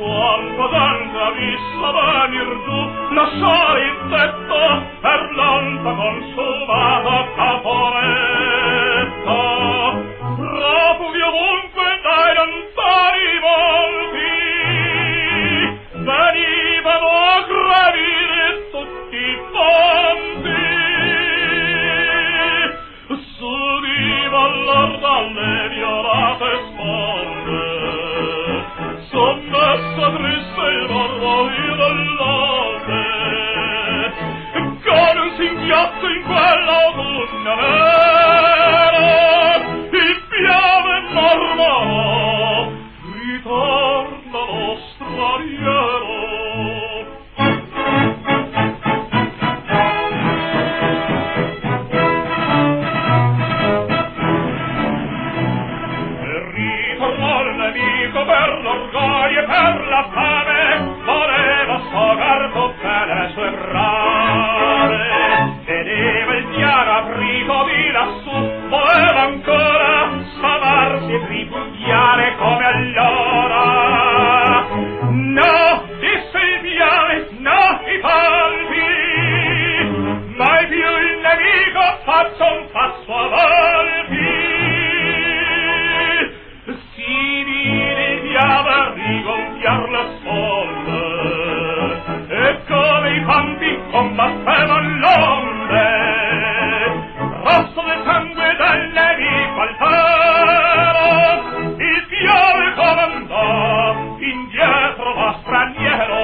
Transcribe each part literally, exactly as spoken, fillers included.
quanto tanta vista venir giù, lasciare il tetto per l'onta consumata caponetta. Profughi ovunque dai lontani volti, venivano a gravire tutti i ponti. S'udiva allor dalle violate sponde, sommesso triste il mormorio dell'onde, con un singhiozzo in quell'autunno nero, il piave mormorò, ritorna lo straniero. Per l'orgoglio e per la fame voleva sfogar tutte le sue brame. Vedeva il piano aprico di lassù, voleva ancora sfamarsi e ripudiare come allora. No, disse il piave, no i palpi, mai più il nemico faccia un passo avanti. Piava rigonfiar le sponde, e come i campi combattevano l'onde, rosso del sangue del nemico altero, il piave comandò, indietro va straniero.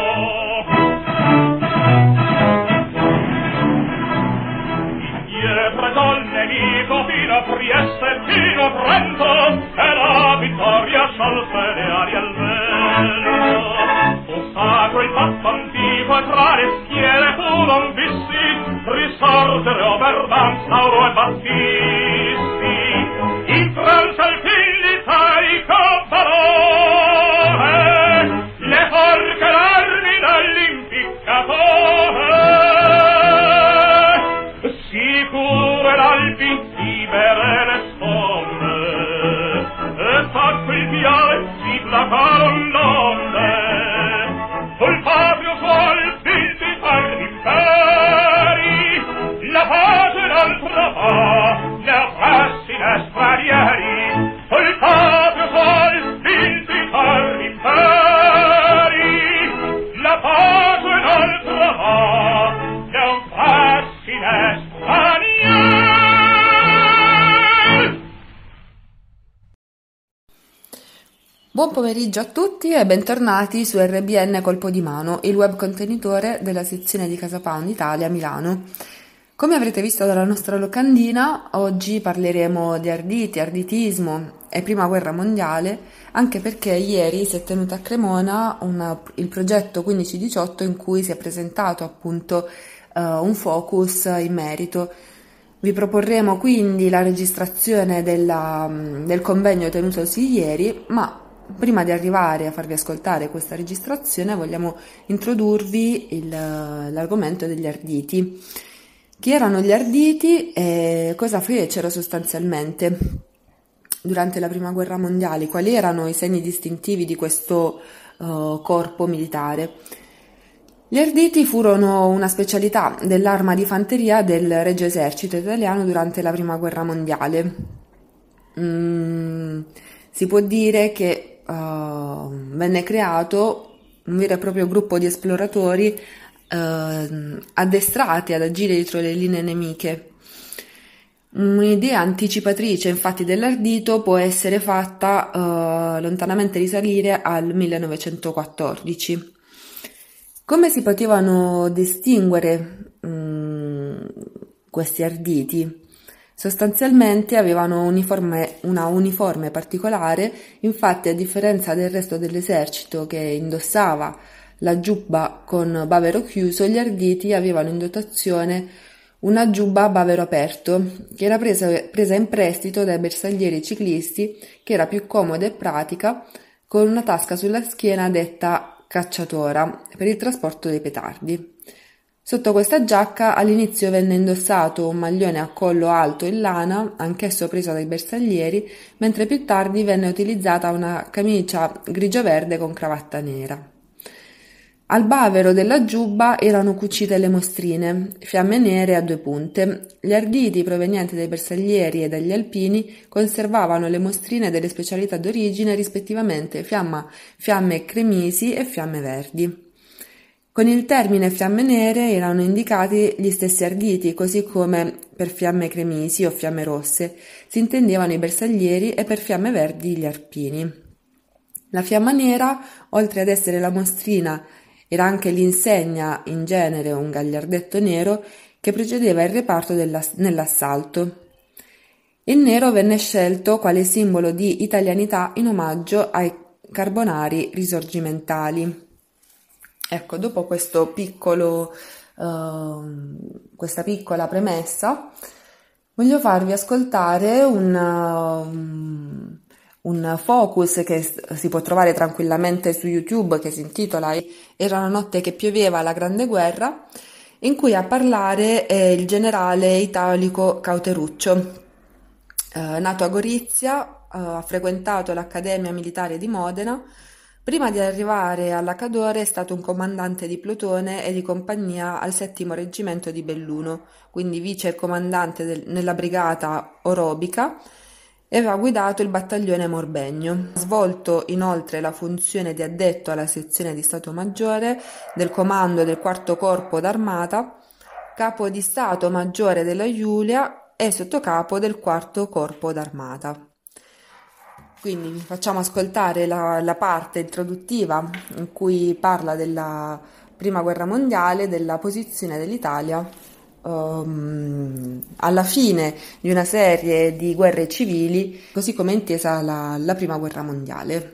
Indietro col nemico fino a Trieste e fino a Trento, e la vittoria sciolse le ali al vento. Fu sacro il patto antico e tra le schiere fu non visti risorgere Oberdan, Sauro e Battisti. In Francia il figlio italico barone, le forche l'armi dell'impiccatore. Sicure l'Alpi, libere le sponde, e sacco il piave si placaron l'onde. Col patrio suol vinti agli imperi, la pace d'altra va, ne oppressi ne stranieri. Col patrio suol vinti agli imperi, la pace d'altra va, ne oppressi ne stranieri. Buon pomeriggio a tutti e bentornati su R B N Colpo di Mano, il web contenitore della sezione di Casa Pound Italia Milano. Come avrete visto dalla nostra locandina, oggi parleremo di arditi, arditismo e Prima Guerra Mondiale, anche perché ieri si è tenuto a Cremona una, il progetto quindici diciotto in cui si è presentato appunto uh, un focus in merito. Vi proporremo quindi la registrazione della, del convegno tenutosi ieri, ma prima di arrivare a farvi ascoltare questa registrazione vogliamo introdurvi il, l'argomento degli arditi. Chi erano gli arditi e cosa fecero sostanzialmente durante la Prima Guerra Mondiale? Quali erano i segni distintivi di questo uh, corpo militare? Gli arditi furono una specialità dell'arma di fanteria del Regio Esercito italiano durante la Prima Guerra Mondiale. Mm, si può dire che uh, venne creato un vero e proprio gruppo di esploratori uh, addestrati ad agire dietro le linee nemiche. Un'idea anticipatrice infatti dell'ardito può essere fatta uh, lontanamente risalire al millenovecentoquattordici. Come si potevano distinguere mh, questi arditi? Sostanzialmente avevano uniforme, una uniforme particolare, infatti a differenza del resto dell'esercito che indossava la giubba con bavero chiuso, gli arditi avevano in dotazione una giubba a bavero aperto, che era presa, presa in prestito dai bersaglieri ciclisti, che era più comoda e pratica, con una tasca sulla schiena detta cacciatora per il trasporto dei petardi. Sotto questa giacca all'inizio venne indossato un maglione a collo alto in lana, anch'esso preso dai bersaglieri, mentre più tardi venne utilizzata una camicia grigio-verde con cravatta nera. Al bavero della giubba erano cucite le mostrine, fiamme nere a due punte. Gli arditi provenienti dai bersaglieri e dagli alpini conservavano le mostrine delle specialità d'origine, rispettivamente fiamma, fiamme cremisi e fiamme verdi. Con il termine fiamme nere erano indicati gli stessi arditi, così come per fiamme cremisi o fiamme rosse si intendevano i bersaglieri e per fiamme verdi gli alpini. La fiamma nera, oltre ad essere la mostrina, era anche l'insegna, in genere un gagliardetto nero, che precedeva il reparto della, nell'assalto. Il nero venne scelto quale simbolo di italianità in omaggio ai carbonari risorgimentali. Ecco, dopo questo piccolo, uh, questa piccola premessa, voglio farvi ascoltare un, um, un focus che si può trovare tranquillamente su YouTube, che si intitola Era una notte che pioveva alla Grande Guerra, in cui a parlare è il generale Italico Cauteruccio. Uh, nato a Gorizia, uh, ha frequentato l'Accademia Militare di Modena. Prima di arrivare alla Cadore è stato un comandante di plotone e di compagnia al settimo reggimento di Belluno, quindi vice comandante del, nella brigata Orobica, e aveva guidato il battaglione Morbegno. Ha svolto inoltre la funzione di addetto alla sezione di Stato Maggiore del comando del quarto corpo d'armata, capo di Stato Maggiore della Giulia e sottocapo del quarto corpo d'armata. Quindi vi facciamo ascoltare la, la parte introduttiva in cui parla della Prima Guerra Mondiale, della posizione dell'Italia um, alla fine di una serie di guerre civili, così come intesa la, la Prima Guerra Mondiale.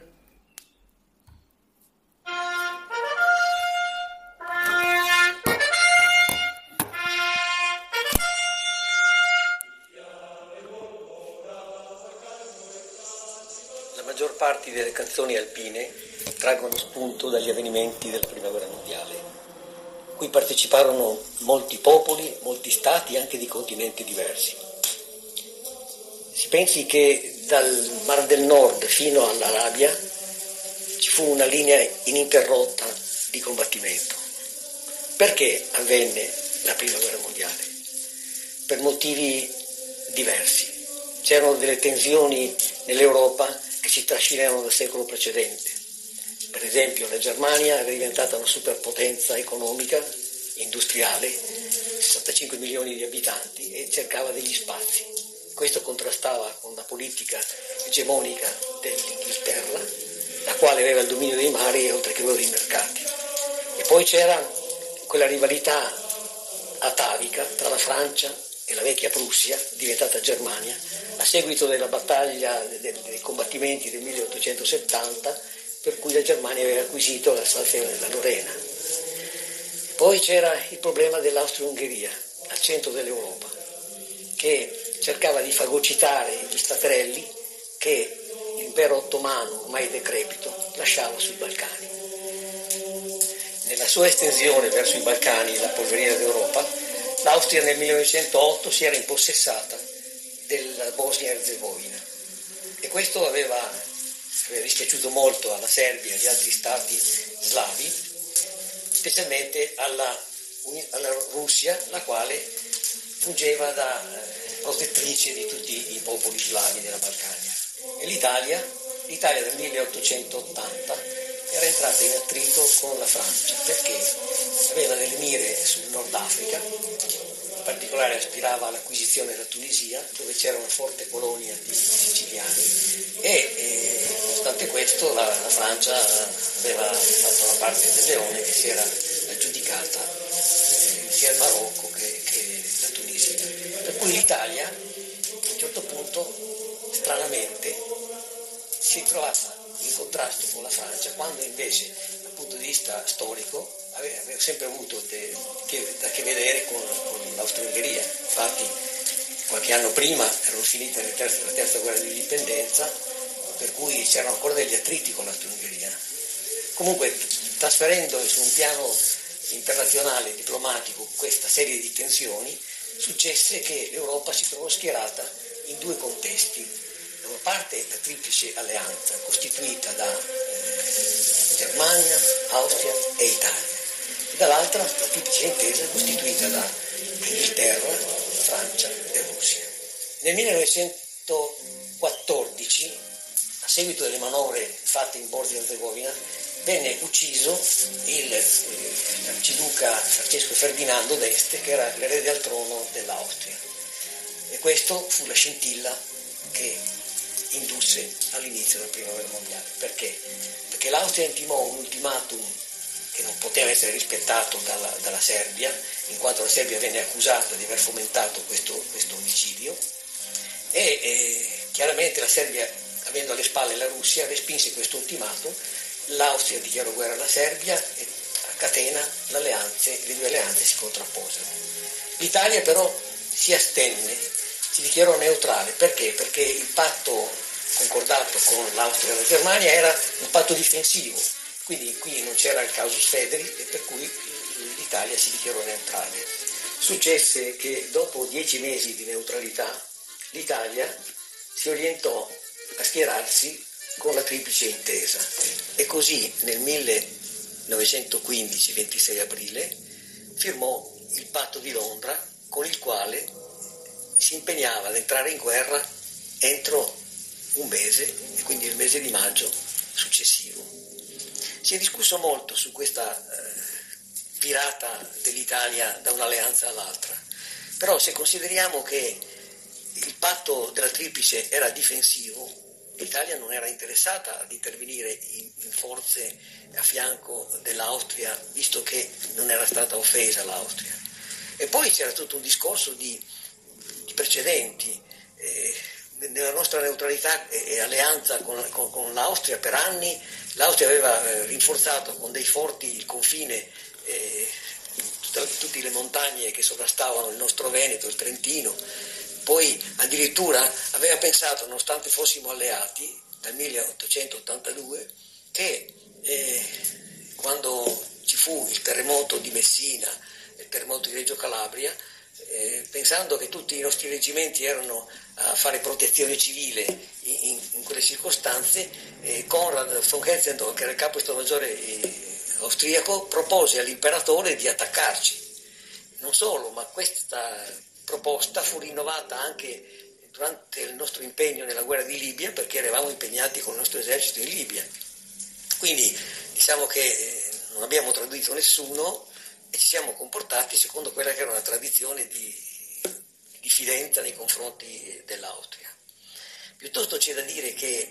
La maggior parte delle canzoni alpine traggono spunto dagli avvenimenti della Prima Guerra Mondiale, a cui parteciparono molti popoli, molti stati, anche di continenti diversi. Si pensi che dal Mar del Nord fino all'Arabia ci fu una linea ininterrotta di combattimento. Perché avvenne la Prima Guerra Mondiale? Per motivi diversi. C'erano delle tensioni nell'Europa che si trascinavano dal secolo precedente. Per esempio la Germania era diventata una superpotenza economica, industriale, sessantacinque milioni di abitanti, e cercava degli spazi. Questo contrastava con la politica egemonica dell'Inghilterra, la quale aveva il dominio dei mari oltre che quello dei mercati. E poi c'era quella rivalità atavica tra la Francia e la vecchia Prussia, diventata Germania, a seguito della battaglia dei combattimenti del milleottocentosettanta, per cui la Germania aveva acquisito l'Alsazia e la Lorena. Poi c'era il problema dell'Austria-Ungheria, al centro dell'Europa, che cercava di fagocitare gli staterelli che l'impero ottomano, ormai decrepito, lasciava sui Balcani. Nella sua estensione verso i Balcani, la polveriera d'Europa, l'Austria nel millenovecentotto si era impossessata della Bosnia-Herzegovina e questo aveva, aveva dispiaciuto molto alla Serbia e agli altri stati slavi, specialmente alla, alla Russia, la quale fungeva da protettrice di tutti i popoli slavi della Balcania. E l'Italia, l'Italia del milleottocentottanta era entrata in attrito con la Francia perché aveva delle mire sul Nord Africa, in particolare aspirava all'acquisizione della Tunisia, dove c'era una forte colonia di siciliani, e, e nonostante questo la, la Francia aveva fatto la parte del leone che si era aggiudicata eh, sia il Marocco che, che la Tunisia. Per cui l'Italia a un certo punto, stranamente, si è trovata in contrasto con la Francia, quando invece dal punto di vista storico aveva, aveva sempre avuto de, che, da che vedere con, con l'Austria-Ungheria. Infatti qualche anno prima erano finite le terze, la terza guerra di indipendenza, per cui c'erano ancora degli attriti con l'Austria-Ungheria. Comunque, trasferendo su un piano internazionale diplomatico questa serie di tensioni, successe che l'Europa si trovò schierata in due contesti. Da una parte la triplice alleanza costituita da eh, Germania, Austria e Italia. dall'altra la triplice intesa costituita da Inghilterra, Francia e Russia. Nel millenovecentoquattordici, a seguito delle manovre fatte in Bosnia-Erzegovina, venne ucciso il eh, arciduca Francesco Ferdinando d'Este, che era l'erede al trono dell'Austria. E questo fu la scintilla che indusse all'inizio della Prima Guerra Mondiale. Perché? Perché l'Austria intimò un ultimatum che non poteva essere rispettato dalla, dalla Serbia, in quanto la Serbia venne accusata di aver fomentato questo, questo omicidio, e eh, chiaramente la Serbia, avendo alle spalle la Russia, respinse questo ultimatum. L'Austria dichiarò guerra alla Serbia e a catena l'alleanze, le due alleanze si contrapposero. L'Italia però si astenne, si dichiarò neutrale. Perché? Perché il patto concordato con l'Austria e la Germania era un patto difensivo, quindi qui non c'era il casus federi, e per cui l'Italia si dichiarò neutrale. Successe che dopo dieci mesi di neutralità l'Italia si orientò a schierarsi con la triplice intesa, e così nel millenovecentoquindici, ventisei aprile, firmò il patto di Londra, con il quale si impegnava ad entrare in guerra entro un mese, e quindi il mese di maggio successivo. Si è discusso molto su questa eh, virata dell'Italia da un'alleanza all'altra, però se consideriamo che il patto della triplice era difensivo, l'Italia non era interessata ad intervenire in, in forze a fianco dell'Austria, visto che non era stata offesa l'Austria. E poi c'era tutto un discorso di, di precedenti. Eh, nella nostra neutralità e alleanza con, con, con l'Austria per anni, l'Austria aveva eh, rinforzato con dei forti il confine, eh, tutte, tutte le montagne che sovrastavano il nostro Veneto, il Trentino. Poi addirittura aveva pensato, nonostante fossimo alleati dal milleottocentottantadue, che eh, quando ci fu il terremoto di Messina, il terremoto di Reggio Calabria, eh, pensando che tutti i nostri reggimenti erano a fare protezione civile in, in quelle circostanze, eh, Konrad von Hetzendorf, che era il capo di Stato Maggiore eh, austriaco, propose all'imperatore di attaccarci. Non solo, ma questa proposta fu rinnovata anche durante il nostro impegno nella guerra di Libia, perché eravamo impegnati con il nostro esercito in Libia. Quindi diciamo che eh, non abbiamo tradito nessuno e ci siamo comportati secondo quella che era una tradizione di diffidenza nei confronti dell'Austria. Piuttosto c'è da dire che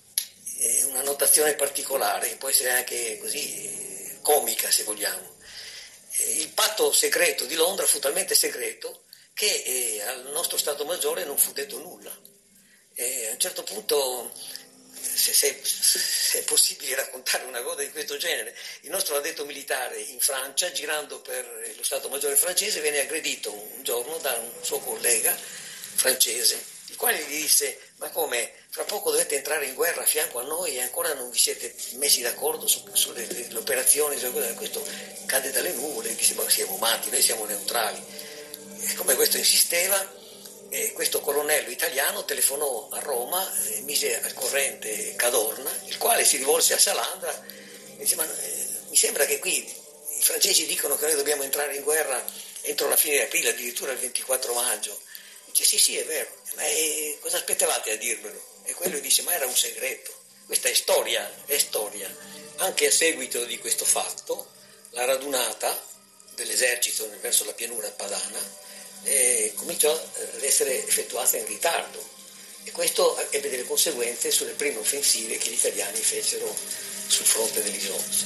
eh, una notazione particolare, che può essere anche così eh, comica se vogliamo, eh, il patto segreto di Londra fu talmente segreto che eh, al nostro Stato Maggiore non fu detto nulla. E a un certo punto, se, se, se è possibile raccontare una cosa di questo genere, il nostro addetto militare in Francia, girando per lo Stato Maggiore francese, venne aggredito un giorno da un suo collega francese, il quale gli disse: ma come, fra poco dovete entrare in guerra a fianco a noi e ancora non vi siete messi d'accordo su, sulle le operazioni, questo cade dalle nuvole, disse: ma siamo matti, noi siamo neutrali. E come questo insisteva, eh, questo colonnello italiano telefonò a Roma, eh, mise al corrente Cadorna, il quale si rivolse a Salandra e disse: ma eh, mi sembra che qui i francesi dicono che noi dobbiamo entrare in guerra entro la fine di aprile, addirittura il ventiquattro maggio. Dice: sì sì, è vero, ma eh, cosa aspettavate a dirmelo? E quello dice: ma era un segreto. Questa è storia, è storia. Anche a seguito di questo fatto, la radunata dell'esercito verso la pianura padana eh, cominciò ad essere effettuata in ritardo, e questo ebbe delle conseguenze sulle prime offensive che gli italiani fecero sul fronte dell'Isonzo.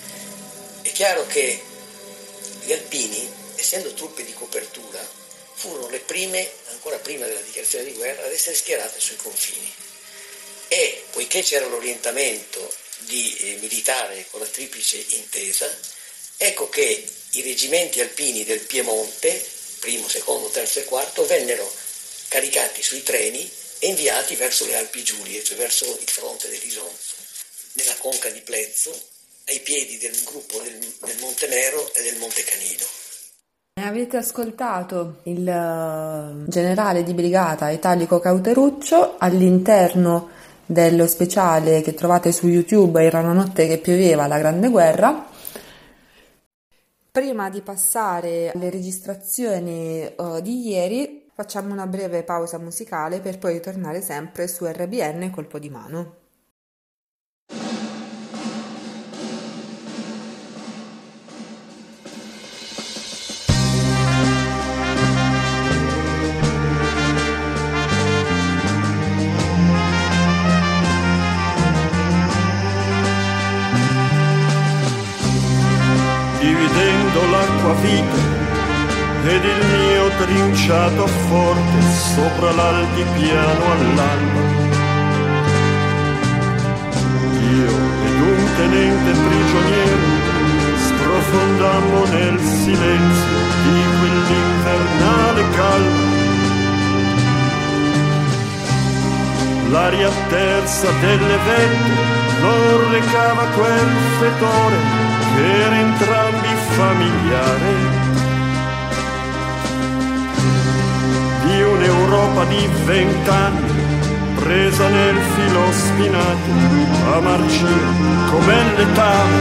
È chiaro che gli alpini, essendo truppe di copertura, furono le prime, ancora prima della dichiarazione di guerra, ad essere schierate sui confini, e poiché c'era l'orientamento di eh, militare con la triplice intesa, ecco che i reggimenti alpini del Piemonte, primo, secondo, terzo e quarto, vennero caricati sui treni e inviati verso le Alpi Giulie, cioè verso il fronte dell'Isonzo, nella conca di Plezzo, ai piedi del gruppo del, del Monte Nero e del Monte Canino. Avete ascoltato il generale di brigata Italico Cauteruccio all'interno dello speciale che trovate su YouTube, Era una notte che pioveva, la Grande Guerra. Prima di passare alle registrazioni uh, di ieri, facciamo una breve pausa musicale per poi tornare sempre su R B N Colpo di Mano. Dividendo l'acqua vita ed il mio trinciato forte sopra l'altipiano all'alba, io ed un tenente prigioniero sprofondammo nel silenzio di quell'infernale calma. L'aria tersa delle vette non recava quel fetore che era entrambi familiare, di un'Europa di vent'anni presa nel filo spinato a marcire come letame.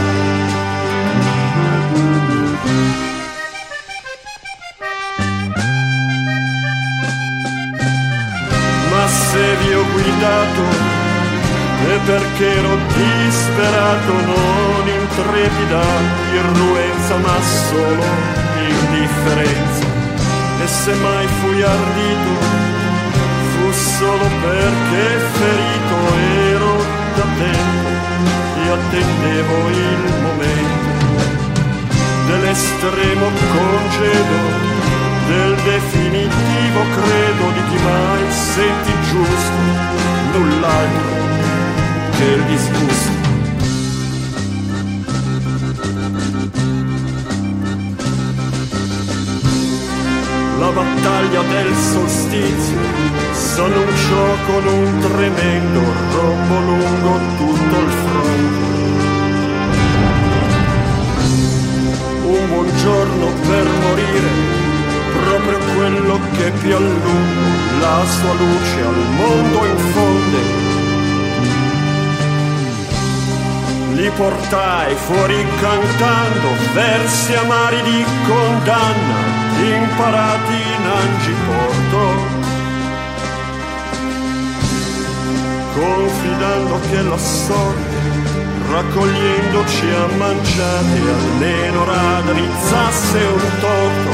Ma se vi ho guidato e perché ero disperato, non intrepida irruenza ma solo indifferenza, e se mai fui ardito fu solo perché ferito ero da tempo e attendevo il momento dell'estremo congedo, del definitivo credo di chi mai senti giusto null'altro che il disgusto. La battaglia del solstizio s'annunciò con un tremendo rombo lungo tutto il fronte. Un buongiorno per morire, proprio quello che più a lungo la sua luce al mondo infonde. Li portai fuori cantando versi amari di condanna, imparati in Angiporto, confidando che la sorte, raccogliendoci a mangiate, almeno raddrizzasse un torto.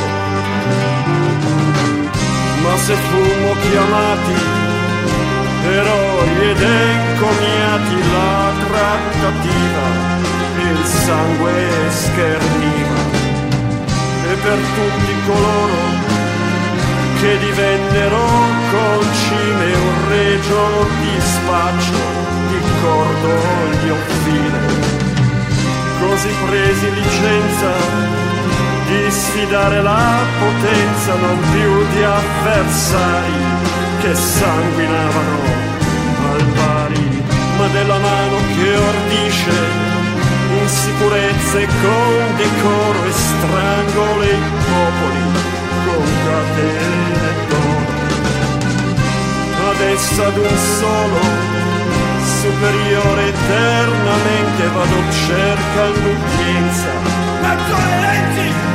Ma se fummo chiamati eroi ed encomiati, la trattativa il sangue scherniva, e per tutti coloro che divennero concime un regio dispaccio di cordoglio fine. Così presi licenza di sfidare la potenza non più di avversari che sanguinavano al pari, ma della mano che ordisce in sicurezza e con decoro e strangola i popoli con catene d'oro. Adesso ad un solo superiore eternamente vado cercando udienza. Maggiore Renzi!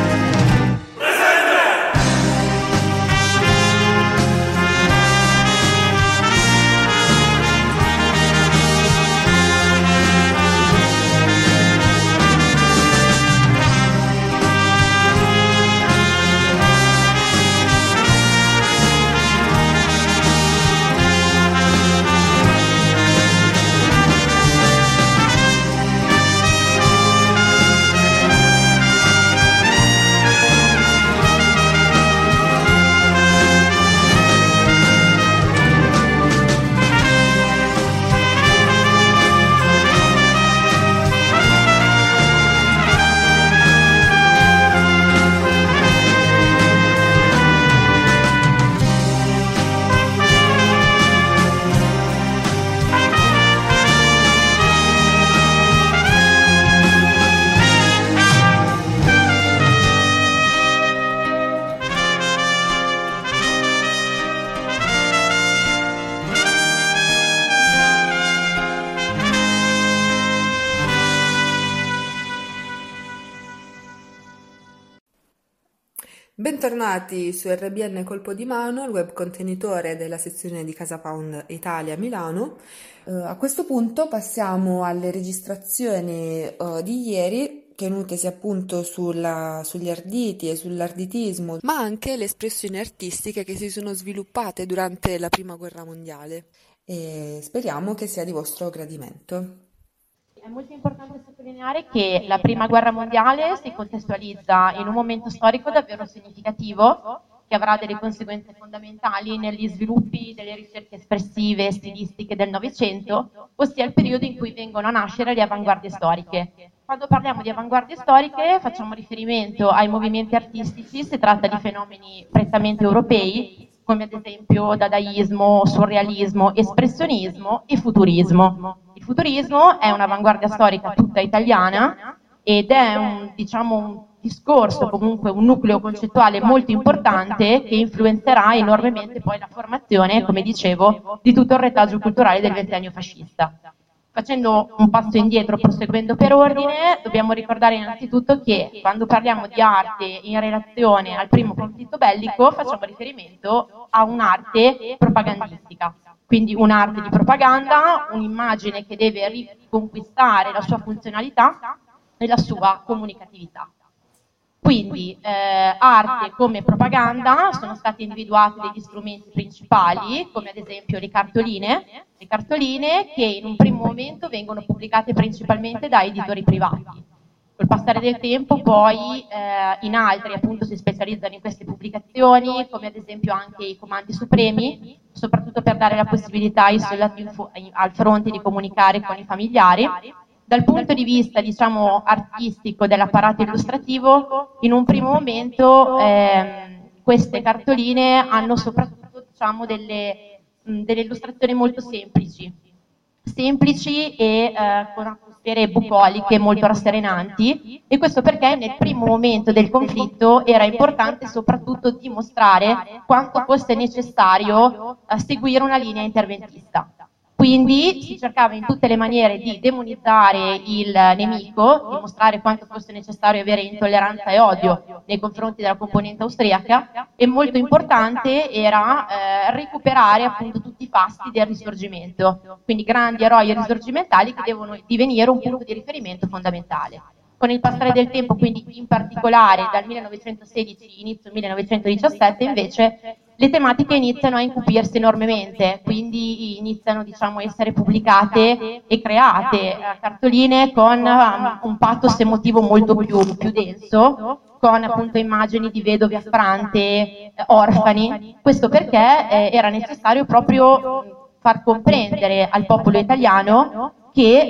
Bentornati su R B N Colpo di Mano, il web contenitore della sezione di Casa Pound Italia a Milano. Eh, a questo punto passiamo alle registrazioni eh, di ieri, tenutesi appunto sulla, sugli arditi e sull'arditismo, ma anche le espressioni artistiche che si sono sviluppate durante la Prima Guerra Mondiale. E speriamo che sia di vostro gradimento. È molto importante sottolineare che la Prima Guerra Mondiale si contestualizza in un momento storico davvero significativo che avrà delle conseguenze fondamentali negli sviluppi delle ricerche espressive e stilistiche del Novecento, ossia il periodo in cui vengono a nascere le avanguardie storiche. Quando parliamo di avanguardie storiche facciamo riferimento ai movimenti artistici, si tratta di fenomeni prettamente europei, come ad esempio dadaismo, surrealismo, espressionismo e futurismo. Il futurismo è un'avanguardia storica tutta italiana ed è un, diciamo, un discorso, comunque un nucleo concettuale molto importante che influenzerà enormemente poi la formazione, come dicevo, di tutto il retaggio culturale del ventennio fascista. Facendo un passo indietro, proseguendo per ordine, dobbiamo ricordare innanzitutto che quando parliamo di arte in relazione al primo conflitto bellico facciamo riferimento a un'arte propagandistica, quindi un'arte di propaganda, un'immagine che deve riconquistare la sua funzionalità e la sua comunicatività. Quindi eh, arte come propaganda sono stati individuati degli strumenti principali, come ad esempio le cartoline, le cartoline che in un primo momento vengono pubblicate principalmente da editori privati. Col passare del tempo poi eh, in altri appunto si specializzano in queste pubblicazioni, come ad esempio anche i comandi supremi, soprattutto per dare la possibilità ai soldati al fronte di comunicare con i familiari. Dal punto di vista, diciamo, artistico dell'apparato illustrativo, in un primo momento eh, queste cartoline hanno soprattutto, diciamo, delle, mh, delle illustrazioni molto semplici, semplici e eh, con atmosfere bucoliche molto rasserenanti, e questo perché nel primo momento del conflitto era importante soprattutto dimostrare quanto fosse necessario eh, seguire una linea interventista. Quindi si cercava in tutte le maniere di demonizzare il nemico, dimostrare quanto fosse necessario avere intolleranza e odio nei confronti della componente austriaca, e molto importante era eh, recuperare appunto tutti i fasti del risorgimento, quindi grandi eroi risorgimentali che devono divenire un punto di riferimento fondamentale. Con il passare del tempo, quindi in particolare dal millenovecentosedici inizio millenovecentodiciassette, invece le tematiche iniziano a incupirsi enormemente, quindi iniziano, diciamo, a essere pubblicate e create eh, cartoline con um, un pathos emotivo molto più, più denso, con appunto immagini di vedovi affrante, eh, orfani. Questo perché eh, era necessario proprio far comprendere al popolo italiano che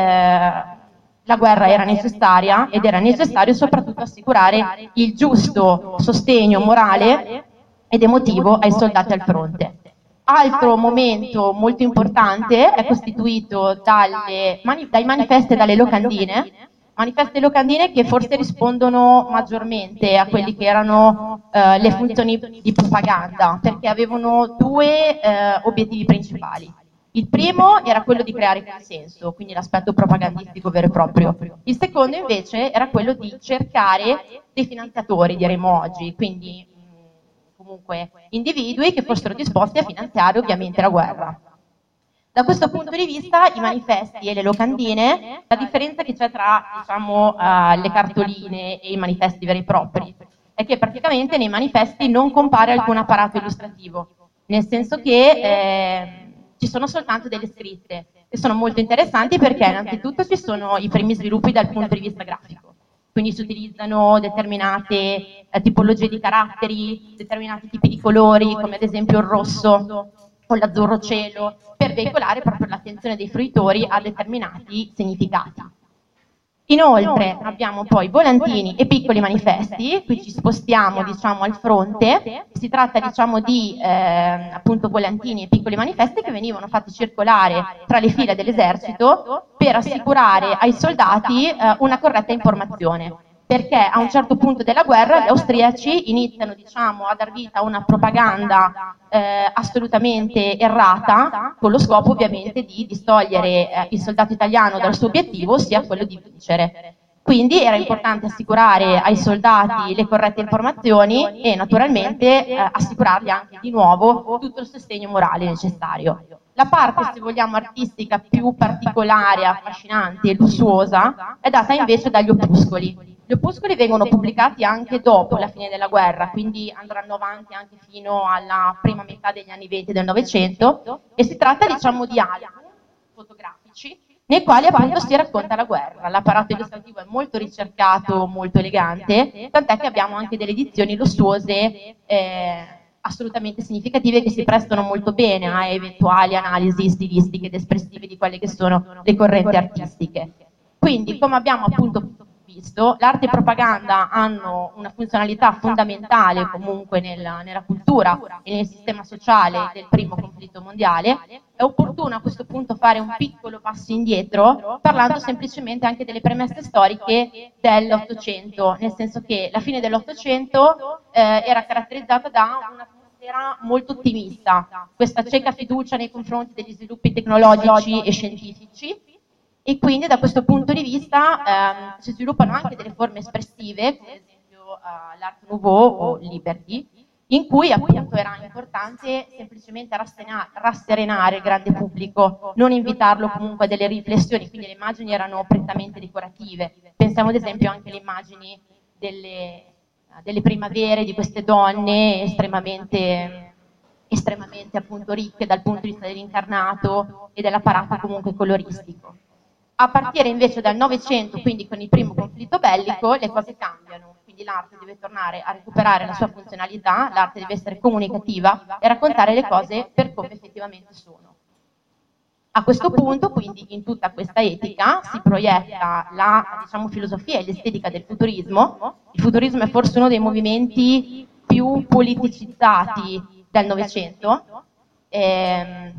eh, la guerra era necessaria ed era necessario soprattutto assicurare il giusto sostegno morale ed emotivo ai soldati al fronte. Altro momento molto importante è costituito dalle, dai manifesti e dalle locandine, manifesti e locandine che forse rispondono maggiormente a quelli che erano eh, le funzioni di propaganda, perché avevano due eh, obiettivi principali. Il primo era quello di creare consenso, quindi l'aspetto propagandistico vero e proprio. Il secondo invece era quello di cercare dei finanziatori, diremo oggi, quindi mh, comunque individui che fossero disposti a finanziare ovviamente la guerra. Da questo punto di vista i manifesti e le locandine, la differenza che c'è tra, diciamo, uh, le cartoline e i manifesti veri e propri è che praticamente nei manifesti non compare alcun apparato illustrativo, nel senso che eh, ci sono soltanto delle scritte che sono molto interessanti perché innanzitutto ci sono i primi sviluppi dal punto di vista grafico, quindi si utilizzano determinate eh, tipologie di caratteri, determinati tipi di colori come ad esempio il rosso o l'azzurro cielo, per veicolare proprio l'attenzione dei fruitori a determinati significati. Inoltre abbiamo poi volantini e piccoli manifesti, qui ci spostiamo, diciamo, al fronte. Si tratta, diciamo, di eh, appunto volantini e piccoli manifesti che venivano fatti circolare tra le file dell'esercito per assicurare ai soldati eh, una corretta informazione, perché a un certo punto della guerra gli austriaci iniziano, diciamo, a dar vita a una propaganda eh, assolutamente errata, con lo scopo ovviamente di distogliere eh, il soldato italiano dal suo obiettivo, ossia quello di vincere. Quindi era importante assicurare ai soldati le corrette informazioni e naturalmente eh, assicurargli anche di nuovo tutto il sostegno morale necessario. La parte, se vogliamo, artistica più particolare, affascinante e lussuosa è data invece dagli opuscoli. Gli opuscoli vengono pubblicati anche dopo la fine della guerra, quindi andranno avanti anche fino alla prima metà degli anni venti del Novecento, e si tratta, diciamo, di album fotografici nei quali appunto si racconta la guerra. L'apparato illustrativo è molto ricercato, molto elegante, tant'è che abbiamo anche delle edizioni lussuose eh, assolutamente significative che si prestano molto bene a eventuali analisi stilistiche ed espressive di quelle che sono le correnti artistiche. Quindi, come abbiamo appunto visto, l'arte e propaganda hanno una funzionalità fondamentale comunque nella, nella cultura e nel sistema sociale del primo conflitto mondiale. È opportuno a questo punto fare un piccolo passo indietro, parlando semplicemente anche delle premesse storiche dell'Ottocento, nel senso che la fine dell'Ottocento eh, era caratterizzata da un'atmosfera molto ottimista, questa cieca fiducia nei confronti degli sviluppi tecnologici e scientifici, e quindi da questo punto di vista ehm, si sviluppano anche delle forme espressive, come ad esempio uh, l'Art Nouveau o Liberty, in cui appunto era importante semplicemente rasserenare il grande pubblico, non invitarlo comunque a delle riflessioni, quindi le immagini erano prettamente decorative. Pensiamo ad esempio anche alle immagini delle, delle primavere di queste donne estremamente, estremamente appunto ricche dal punto di vista dell'incarnato e dell'apparato comunque coloristico. A partire invece dal Novecento, quindi con il primo conflitto bellico, le cose cambiano, quindi l'arte deve tornare a recuperare la sua funzionalità, l'arte deve essere comunicativa e raccontare le cose per come effettivamente sono. A questo punto, quindi in tutta questa etica, si proietta la, diciamo, filosofia e l'estetica del futurismo. Il futurismo è forse uno dei movimenti più politicizzati del Novecento, ehm,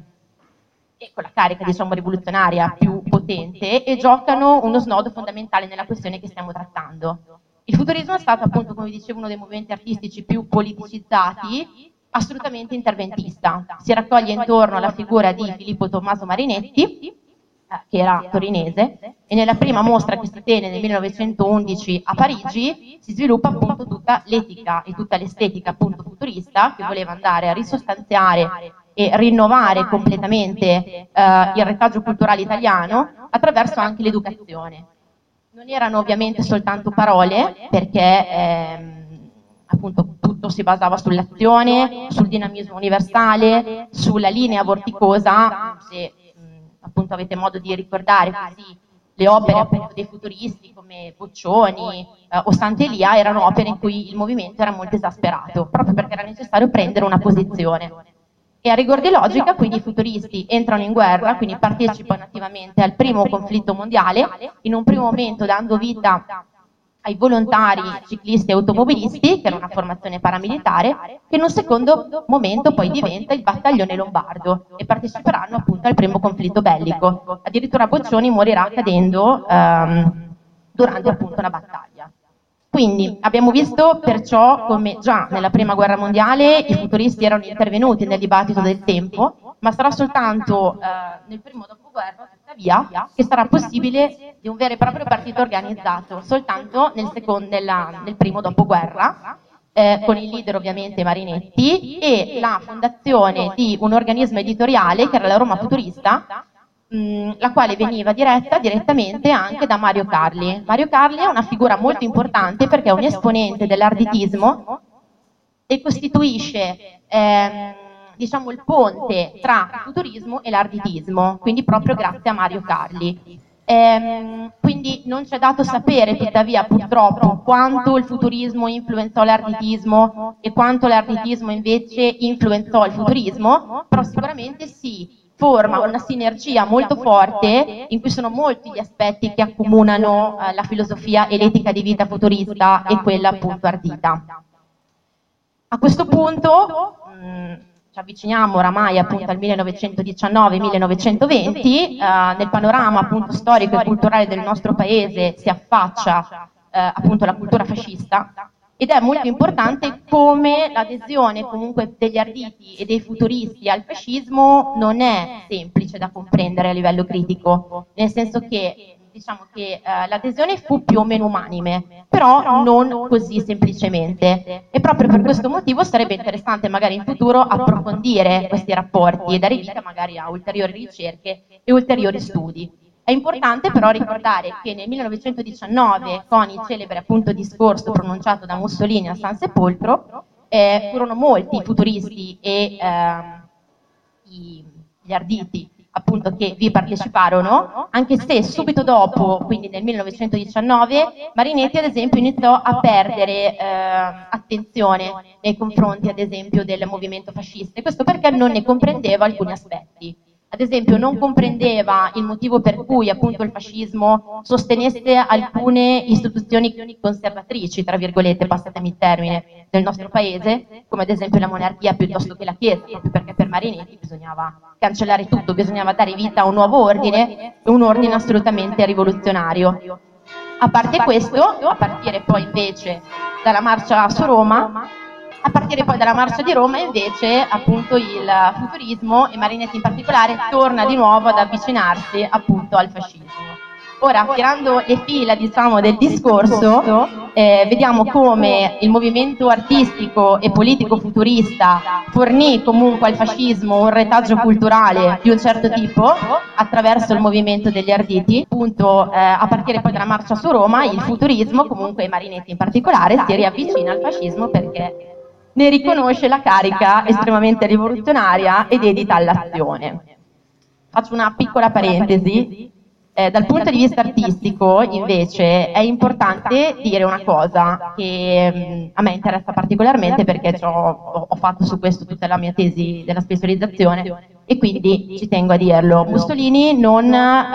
e con la carica, diciamo, rivoluzionaria più potente, e giocano uno snodo fondamentale nella questione che stiamo trattando. Il futurismo è stato, appunto, come dicevo, uno dei movimenti artistici più politicizzati, assolutamente interventista. Si raccoglie intorno alla figura di Filippo Tommaso Marinetti, eh, che era torinese, e nella prima mostra che si tiene nel millenovecentoundici a Parigi si sviluppa appunto tutta l'etica e tutta l'estetica appunto futurista, che voleva andare a risostanziare e rinnovare completamente eh, il retaggio culturale italiano attraverso anche l'educazione. Non erano ovviamente soltanto parole, perché ehm, appunto tutto si basava sull'azione, sul dinamismo universale, sulla linea vorticosa. Se mh, appunto avete modo di ricordare così, le opere appunto dei futuristi come Boccioni eh, o Sant'Elia erano opere in cui il movimento era molto esasperato, proprio perché era necessario prendere una posizione. E a rigor di logica, quindi i futuristi entrano in guerra, quindi partecipano attivamente al primo conflitto mondiale, in un primo momento dando vita ai volontari ciclisti e automobilisti, che era una formazione paramilitare, che in un secondo momento poi diventa il battaglione lombardo e parteciperanno appunto al primo conflitto bellico. Addirittura Boccioni morirà cadendo ehm, durante appunto una battaglia. Quindi abbiamo visto perciò come già nella prima guerra mondiale i futuristi erano intervenuti nel dibattito del tempo, ma sarà soltanto eh, nel primo dopoguerra, tuttavia, che sarà possibile di un vero e proprio partito organizzato, soltanto nel, secondo, nella, nel primo dopoguerra, eh, con il leader ovviamente Marinetti, e la fondazione di un organismo editoriale che era la Roma Futurista, la quale veniva diretta direttamente anche da Mario Carli. Mario Carli è una figura molto importante perché è un esponente dell'arditismo e costituisce ehm, diciamo il ponte tra il futurismo e l'arditismo, quindi proprio grazie a Mario Carli. Ehm, quindi non c'è dato sapere tuttavia purtroppo quanto il futurismo influenzò l'arditismo e quanto l'arditismo invece influenzò il futurismo, però sicuramente sì, forma una sinergia molto forte in cui sono molti gli aspetti che accomunano eh, la filosofia e l'etica di vita futurista e quella appunto ardita. A questo punto mh, ci avviciniamo oramai appunto al millenovecentodiciannove millenovecentoventi, eh, nel panorama appunto storico e culturale del nostro paese si affaccia eh, appunto la cultura fascista. Ed è molto importante come l'adesione comunque degli arditi e dei futuristi al fascismo non è semplice da comprendere a livello critico, nel senso che diciamo che eh, l'adesione fu più o meno unanime, però non così semplicemente, e proprio per questo motivo sarebbe interessante magari in futuro approfondire questi rapporti e dare vita magari a ulteriori ricerche e ulteriori studi. È importante però ricordare che nel millenovecentodiciannove, con il celebre appunto discorso pronunciato da Mussolini a San Sepolcro, eh, furono molti i futuristi e eh, i, gli arditi appunto che vi parteciparono, anche se subito dopo, quindi nel millenovecentodiciannove, Marinetti ad esempio iniziò a perdere eh, attenzione nei confronti ad esempio del movimento fascista, e questo perché non ne comprendeva alcuni aspetti. Ad esempio non comprendeva il motivo per cui appunto il fascismo sostenesse alcune istituzioni conservatrici, tra virgolette, passatemi il termine, del nostro paese, come ad esempio la monarchia piuttosto che la Chiesa, proprio perché per Marinetti bisognava cancellare tutto, bisognava dare vita a un nuovo ordine, un ordine assolutamente rivoluzionario. A parte questo, a partire poi invece dalla marcia su Roma, A partire poi dalla marcia di Roma invece appunto il futurismo, e Marinetti in particolare, torna di nuovo ad avvicinarsi appunto al fascismo. Ora, tirando le fila diciamo del discorso, eh, vediamo come il movimento artistico e politico futurista fornì comunque al fascismo un retaggio culturale di un certo tipo attraverso il movimento degli arditi. Appunto, eh, a partire poi dalla marcia su Roma, il futurismo, comunque e Marinetti in particolare, si riavvicina al fascismo perché ne riconosce la carica estremamente rivoluzionaria ed edita all'azione. Faccio una piccola parentesi. Eh, dal punto di vista artistico, invece, è importante dire una cosa che mh, a me interessa particolarmente perché ho, ho fatto su questo tutta la mia tesi della specializzazione e quindi ci tengo a dirlo. Mussolini non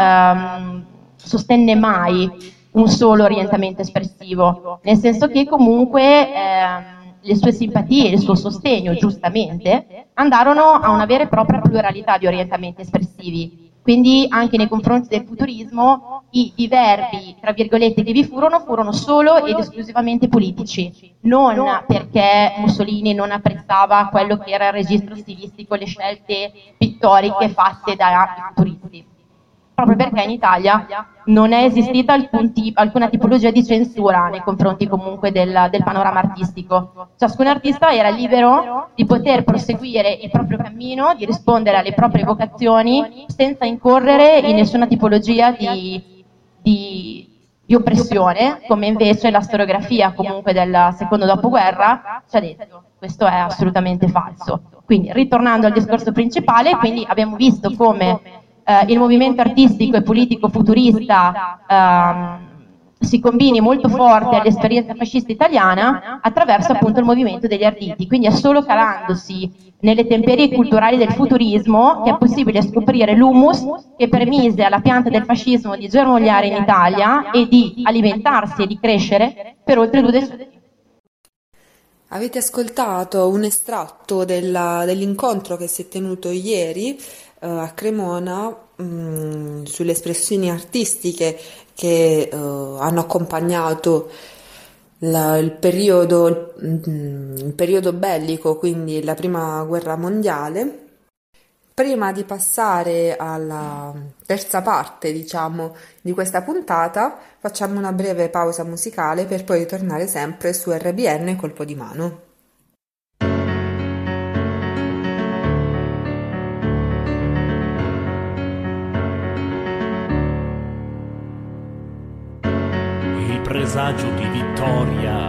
ehm, sostenne mai un solo orientamento espressivo, nel senso che comunque ehm, le sue simpatie e il suo sostegno, giustamente, andarono a una vera e propria pluralità di orientamenti espressivi. Quindi anche nei confronti del futurismo i diverbi, tra virgolette, che vi furono, furono solo ed esclusivamente politici, non perché Mussolini non apprezzava quello che era il registro stilistico, le scelte pittoriche fatte dai futuristi. Proprio perché in Italia non è esistita alcun tipo, alcuna tipologia di censura nei confronti comunque del, del panorama artistico. Ciascun artista era libero di poter proseguire il proprio cammino, di rispondere alle proprie vocazioni senza incorrere in nessuna tipologia di, di, di oppressione, come invece la storiografia comunque del secondo dopoguerra ci ha detto. Questo è assolutamente falso. Quindi, ritornando al discorso principale, quindi abbiamo visto come Uh, il movimento artistico e politico futurista uh, si combini molto forte all'esperienza fascista italiana attraverso appunto il movimento degli arditi, quindi è solo calandosi nelle temperie culturali del futurismo che è possibile scoprire l'humus che permise alla pianta del fascismo di germogliare in Italia e di alimentarsi e di crescere per oltre due decenni. Avete ascoltato un estratto della, dell'incontro che si è tenuto ieri uh, a Cremona um, sulle espressioni artistiche che uh, hanno accompagnato la, il, periodo, um, il periodo bellico, quindi la prima guerra mondiale. Prima di passare alla terza parte, diciamo, di questa puntata, facciamo una breve pausa musicale per poi tornare sempre su R B N Colpo di Mano. Il presagio di vittoria.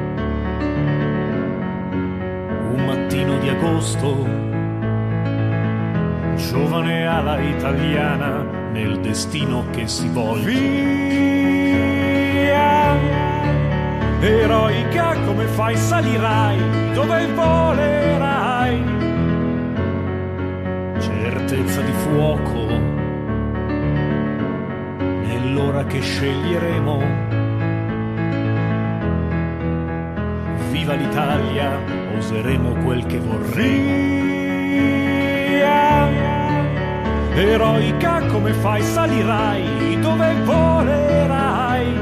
Un mattino di agosto, giovane ala italiana nel destino che si volge. Via, eroica come fai salirai, dove volerai. Certezza di fuoco nell'ora che sceglieremo. Viva l'Italia, oseremo quel che vorremmo. Eroica come fai salirai, dove volerai.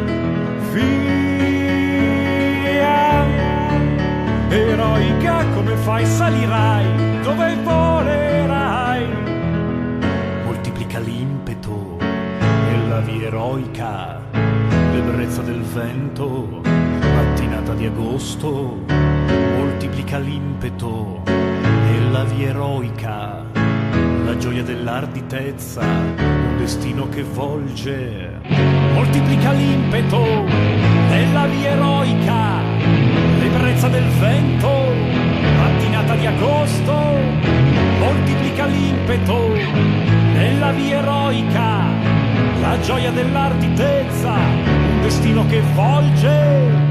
Via, eroica come fai salirai, dove volerai. Moltiplica l'impeto e la via eroica, l'ebbrezza del vento, mattinata di agosto, moltiplica l'impeto nella via eroica, la gioia dell'arditezza, un destino che volge, moltiplica l'impeto nella via eroica, l'ebbrezza del vento, mattinata di agosto, moltiplica l'impeto nella via eroica, la gioia dell'arditezza, un destino che volge.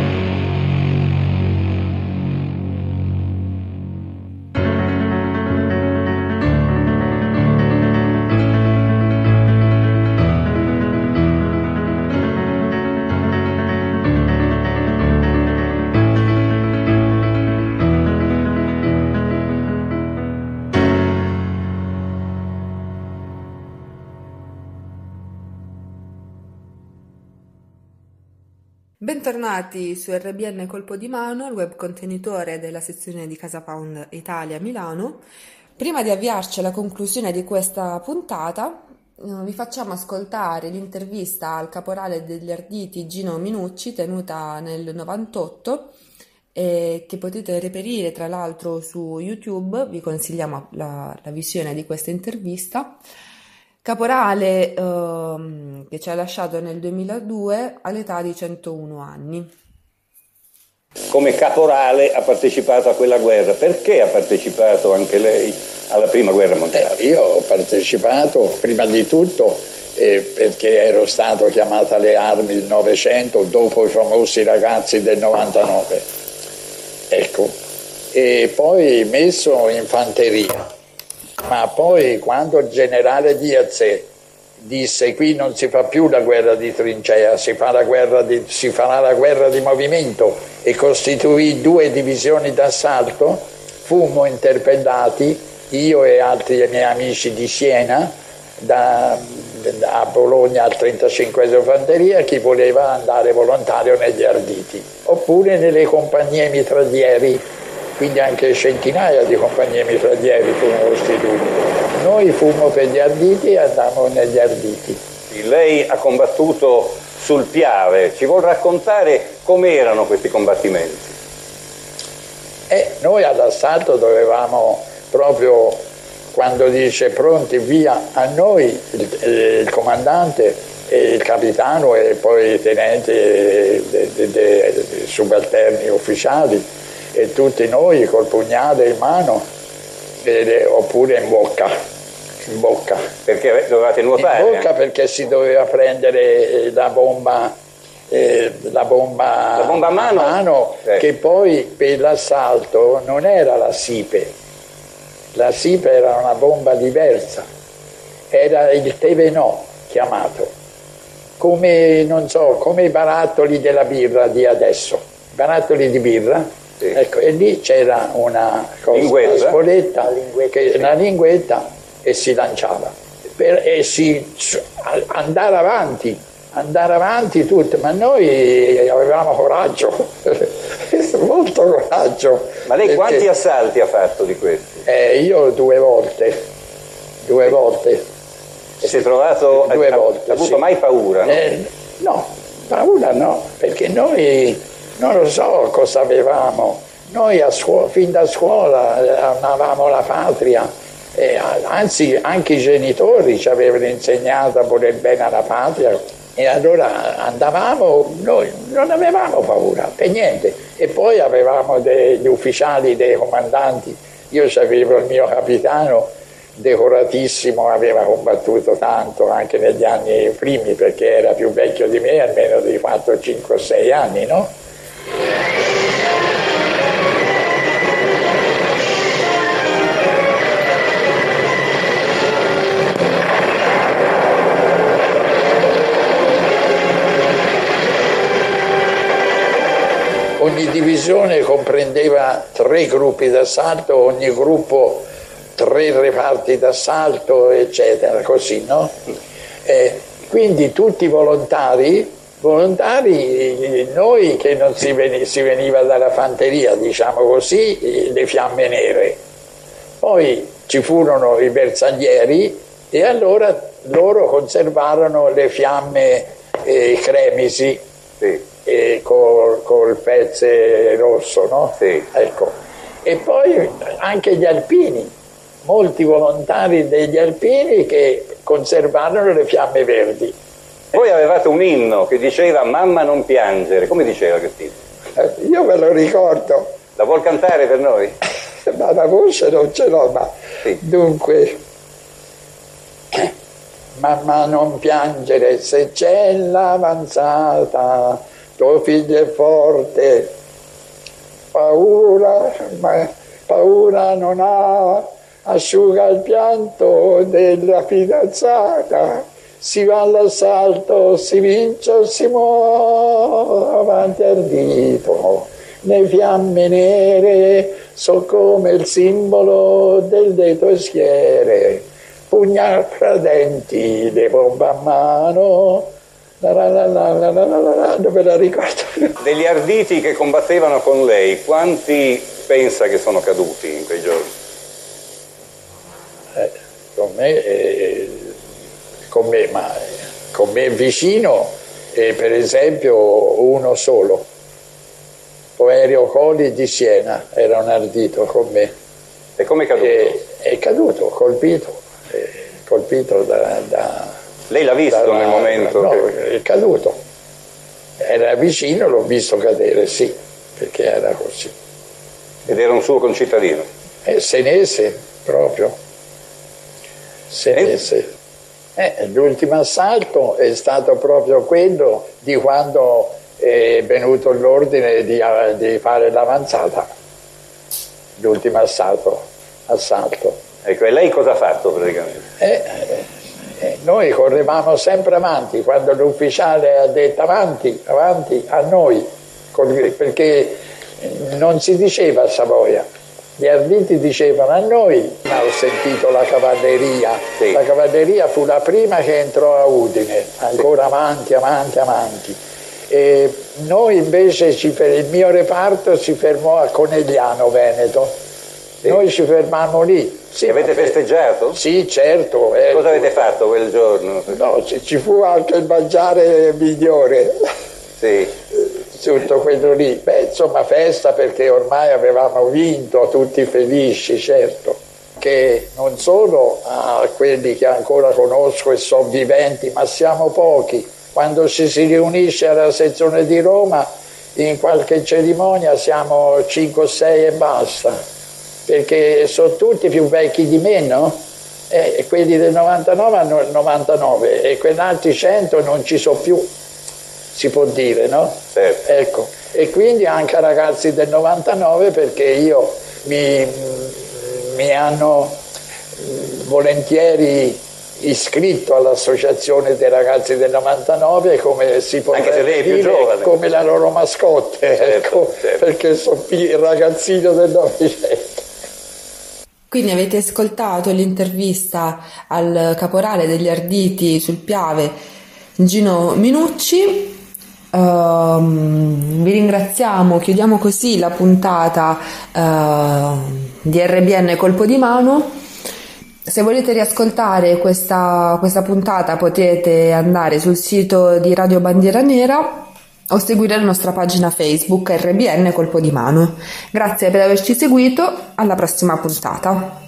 Bentornati su R B N Colpo di Mano, il web contenitore della sezione di Casa Pound Italia Milano. Prima di avviarci alla conclusione di questa puntata, vi facciamo ascoltare l'intervista al caporale degli Arditi Gino Minucci, tenuta nel novantotto, e che potete reperire tra l'altro su YouTube. Vi consigliamo la, la visione di questa intervista. Caporale ehm, che ci ha lasciato nel duemiladue all'età di centouno anni. Come caporale ha partecipato a quella guerra. Perché ha partecipato anche lei alla prima guerra mondiale? Eh, io ho partecipato prima di tutto eh, perché ero stato chiamato alle armi il Novecento dopo i famosi ragazzi del novantanove. Ecco, e poi messo in fanteria. Ma poi quando il generale Diaz disse qui non si fa più la guerra di trincea, si, fa la guerra di, si farà la guerra di movimento, e costituì due divisioni d'assalto, fummo interpellati, io e altri miei amici di Siena, da, da Bologna al trentacinquesima Fanteria, chi voleva andare volontario negli Arditi, oppure nelle compagnie mitraglieri. Quindi anche centinaia di compagnie mitraglieri furono costituite. Noi fummo per gli Arditi e andammo negli Arditi. Lei ha combattuto sul Piave, ci vuol raccontare com'erano questi combattimenti? Eh, noi all'assalto dovevamo proprio, quando dice pronti via, a noi il, il comandante e il capitano e poi i tenenti e i subalterni ufficiali, e tutti noi col pugnale in mano e, oppure in bocca, in bocca. Perché dovevate nuotare? In bocca perché si doveva prendere la bomba, eh, la bomba, la bomba a mano, a mano eh. Che poi per l'assalto non era la SIPE, la SIPE era una bomba diversa, era il Tevenò chiamato, come, non so, come i barattoli della birra di adesso, barattoli di birra. Sì. Ecco, e lì c'era una cosa, una spoletta, una linguetta, che, una linguetta, e si lanciava per, e si andare avanti, andare avanti tutto, ma noi avevamo coraggio, molto coraggio. Ma lei perché, quanti assalti ha fatto di questi? Eh, io due volte, due sì. volte. E si è trovato, due ha, volte, ha avuto sì. mai paura? No? Eh, no, paura no, perché noi non lo so cosa avevamo, noi a scuola, fin da scuola amavamo la patria, e anzi anche i genitori ci avevano insegnato a voler bene alla patria, e allora andavamo, noi non avevamo paura per niente, e poi avevamo degli ufficiali, dei comandanti. Io avevo il mio capitano decoratissimo, aveva combattuto tanto anche negli anni primi perché era più vecchio di me, almeno di quattro, cinque, sei anni, no? Ogni divisione comprendeva tre gruppi d'assalto, ogni gruppo tre reparti d'assalto, eccetera, così, no? Eh, quindi tutti volontari, volontari, noi che non si, veni, si veniva dalla fanteria, diciamo così, le fiamme nere. Poi ci furono i bersaglieri, e allora loro conservarono le fiamme eh, cremisi, sì. eh, col, col pezze rosso, no? Sì. Ecco. E poi anche gli alpini, molti volontari degli alpini che conservarono le fiamme verdi. Voi avevate un inno che diceva "Mamma non piangere", come diceva questo inno? Eh, io me lo ricordo. La vuol cantare per noi? Ma la voce non ce l'ho, ma sì. Dunque, mamma non piangere se c'è l'avanzata, tuo figlio è forte, paura, ma paura non ha, asciuga il pianto della fidanzata, si va all'assalto, si vince o si muove, avanti ardito, le fiamme nere so come il simbolo del dito e schiere, pugna fra denti, le bombe a mano, la la la la la la la la, non me la ricordo. Degli arditi che combattevano con lei, quanti pensa che sono caduti in quei giorni? Eh, con me, eh, con me, ma con me vicino, eh, per esempio uno solo, Poerio Coli di Siena, era un ardito con me. E come è caduto? Eh, è caduto, colpito, eh, colpito da... da Lei l'ha visto da, nel momento? No, che... è caduto. Era vicino, l'ho visto cadere, sì, perché era così. Ed era un suo concittadino? È senese, proprio. Senese. Eh, l'ultimo assalto è stato proprio quello di quando è venuto l'ordine di, di fare l'avanzata. L'ultimo assalto. assalto. Ecco, e lei cosa ha fatto praticamente? Eh, eh, noi correvamo sempre avanti, quando l'ufficiale ha detto avanti, avanti, a noi, perché non si diceva a Savoia, gli arditi dicevano a noi. Ho sentito la cavalleria, sì. La cavalleria fu la prima che entrò a Udine, ancora avanti, avanti, avanti. E noi invece, ci, il mio reparto si fermò a Conegliano Veneto, sì. Noi ci fermammo lì. Sì, e avete festeggiato? Sì, certo. Eh, Cosa avete fatto quel giorno? No, ci fu anche il mangiare migliore. Sì. Tutto quello lì. Beh, insomma, festa, perché ormai avevamo vinto, tutti felici, certo. Che non solo a quelli che ancora conosco e sono viventi, ma siamo pochi. Quando ci si riunisce alla sezione di Roma, in qualche cerimonia siamo cinque o sei e basta, perché sono tutti più vecchi di me, no? E quelli del novantanove hanno il novantanove e quegli altri cento non ci sono più, si può dire, no? Certo. Ecco. E quindi anche ragazzi del novantanove, perché io mi, mi hanno volentieri iscritto all'associazione dei ragazzi del novantanove, come si potrebbe dire, giovane, come la loro mascotte, certo, ecco, certo. Perché sono il ragazzino del Novecento. Quindi avete ascoltato l'intervista al caporale degli Arditi sul Piave, Gino Minucci. Uh, vi ringraziamo, chiudiamo così la puntata uh, di R B N Colpo di Mano. Se volete riascoltare questa, questa puntata potete andare sul sito di Radio Bandiera Nera o seguire la nostra pagina Facebook R B N Colpo di Mano. Grazie per averci seguito, alla prossima puntata.